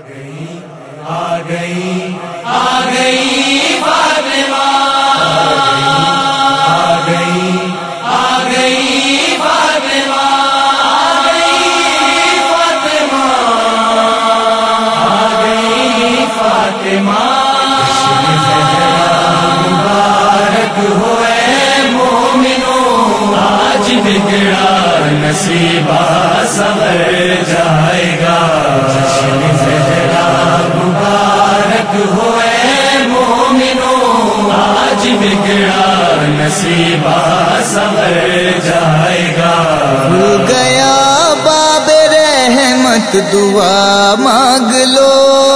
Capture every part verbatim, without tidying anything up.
آ گئی آ گئی فاطمہ آ گئی آ گئی فاطمہ آ گئی فاطمہ آ گئی فاطمہ مبارک ہوئے مومنوں آج بگڑا نصیبہ سنور جائے گا مبارک ہوئے مومنوں آج بگڑا نصیبہ سنور جائے گا کھل گیا باب رحمت دعا مانگ لو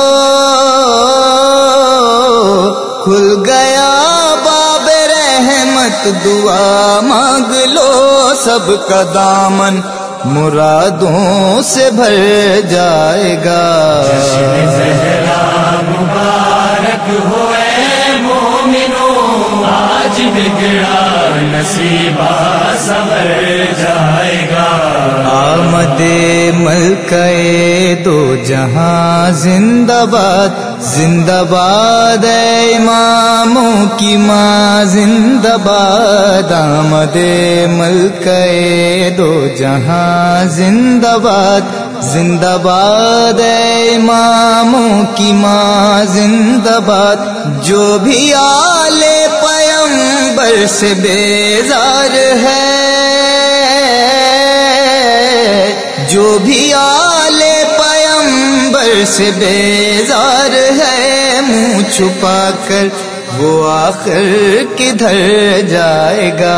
کھل گیا باب رحمت دعا مانگ لو سب کا دامن مرادوں سے بھر جائے گا مبارک ہوئے مومنوں آج بگڑا نصیبہ سنور جائے گا آمد ملکہ دو جہاں زندہ باد زندہ باد اے اماموں کی ماں زندہ باد آمد ملکہ دو جہاں زندہ باد زندہ باد اے اماموں کی ماں زندہ باد جو بھی آل پیغمبر سے بیزار ہے جو بھی آل پیغمبر سے بیزار ہے منہ چھپا کر وہ آخر کدھر جائے گا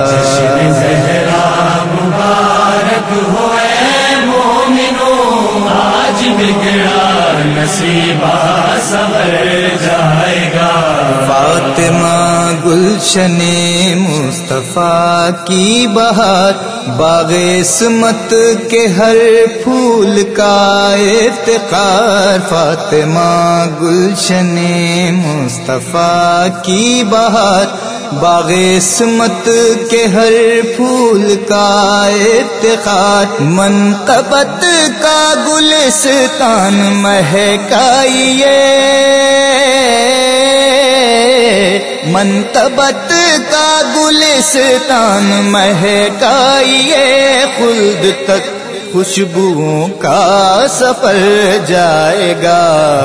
مبارک ہوئے مومنوں آج بگڑا نصیبہ سنور جائے گا فاطمہ گلشن مصطفیٰ کی بہار باغ عصمت کے ہر پھول کا افتخار فاطمہ گلشن مصطفیٰ کی بہار باغ عصمت کے ہر پھول کا افتخار منقبت کا گلستان مہکائیے منقبت کا گلستان مہکائیے خلد تک خوشبوؤں کا سفر جائے گا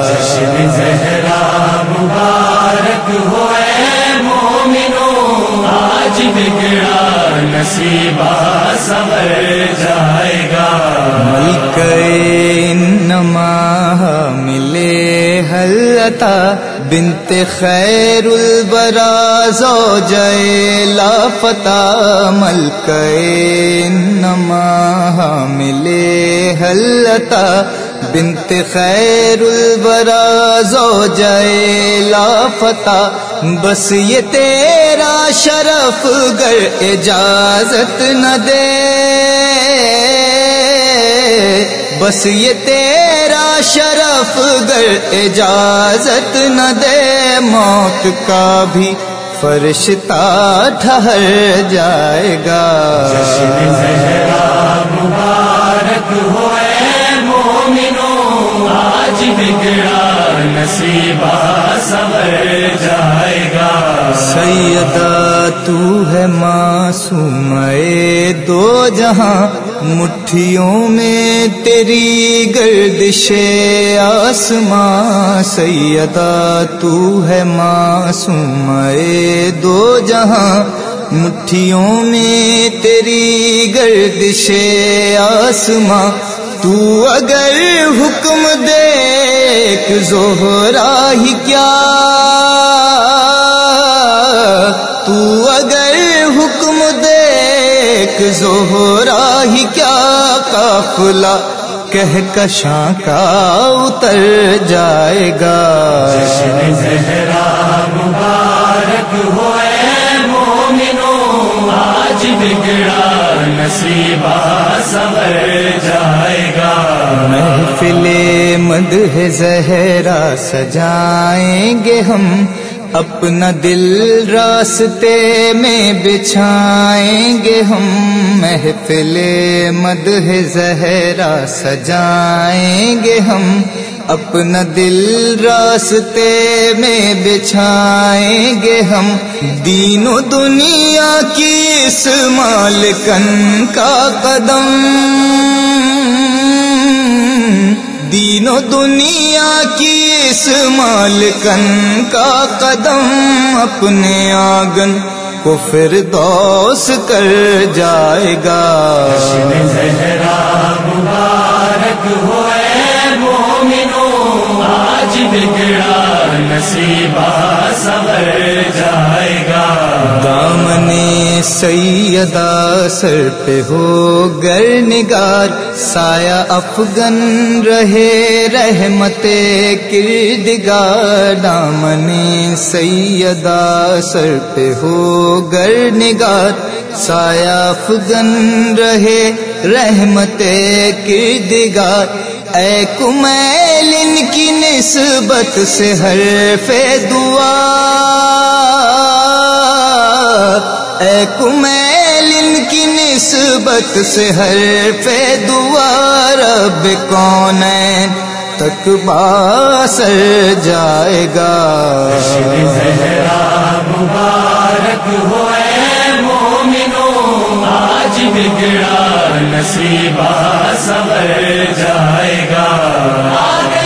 مبارک ہوئے مومنوں آج بگڑا نصیبہ سنور جائے گا ملکہ انما ملے حلتا بنت خیر البرا زوجہ لافتہ ملکہ انما ملے حلتا بنت خیر البرا زوجہ لافتہ بس یہ تیرا شرف گر اجازت نہ دے بس یہ تیرا شرف گر اجازت نہ دے موت کا بھی فرشتہ ٹھہر جائے گا مبارک ہوئے مومنوں آج بگڑا نصیبہ سنور جائے گا سیدہ تو ہے معصومہ دو جہاں مٹھیوں میں تیری گردش آسماں سیدہ تو ہے معصومہ دو جہاں مٹھیوں میں تیری گردش آسماں تو اگر حکم دے ایک زہرا ہی کیا تو اگر حکم دے ایک زہرا ہی کیا قافلہ کہکشاں کا اتر جائے گا مبارک ہوئے مومنوں آج بگڑا نصیبہ سنور جائے گا محفل مدح زہرا سجائیں گے ہم اپنا دل راستے میں بچھائیں گے ہم محفل مدح زہرا سجائیں گے ہم اپنا دل راستے میں بچھائیں گے ہم، دین و دنیا کی اس مالکن کا قدم، دین و دنیا کی اس مالکن کا قدم، اپنے آنگن کو فردوس کر جائے گا۔ جشن زہرا مبارک ہو اے مومنو، آج بگڑا نصیبہ سنور جائے گا۔ دامن سیدہ سر پہ ہو گر نگار، سایہ افغن رہے رحمت کردگار، دامن سیدہ سر پہ ہو گر نگار، سایہ افغن رہے رحمت کردگار، اے کمیل ان کی نسبت سے حرف دعا، اے کمیل ان کی نسبت سے حرف دعا، رب کونین تک باثر جائے گا۔ جشن زہرا مبارک ہو اے مومنو، آج بگڑا نصیبہ سنور جائے گا۔